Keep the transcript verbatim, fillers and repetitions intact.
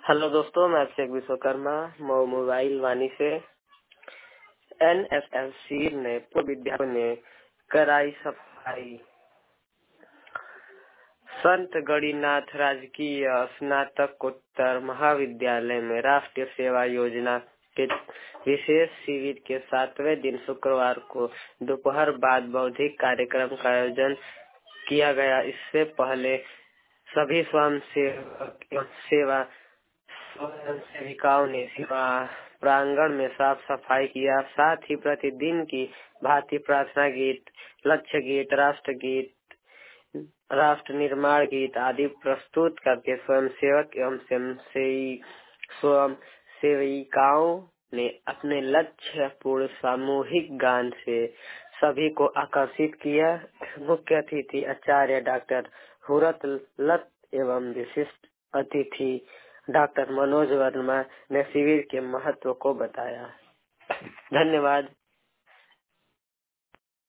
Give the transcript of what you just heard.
Hello दोस्तों, मैं अभिषेक विश्वकर्मा मो मोबाइल वाणी से। एन एस एल सी ने पूर्व विद्यालयों ने कराई सफाई। संत गणिनाथ राजकीय स्नातकोत्तर महाविद्यालय में राष्ट्रीय सेवा योजना के विशेष शिविर के सातवें दिन शुक्रवार को दोपहर बाद बौद्धिक कार्यक्रम का आयोजन किया गया। इससे पहले सभी स्वयं सेवक सेवा स्वयं सेविकाओं ने सेवा प्रांगण में साफ सफाई किया। साथ ही प्रतिदिन की भांति प्रार्थना गीत, लक्ष्य गीत, राष्ट्र गीत, राष्ट्र निर्माण गीत आदि प्रस्तुत करके स्वयं सेवक एवं स्वयं सेविकाओं ने अपने लक्ष्य पूर्ण सामूहिक गान से सभी को आकर्षित किया। मुख्य अतिथि आचार्य डॉक्टर हुरत लत एवं विशिष्ट अतिथि डॉक्टर मनोज वर्मा ने शिविर के महत्व को बताया। धन्यवाद।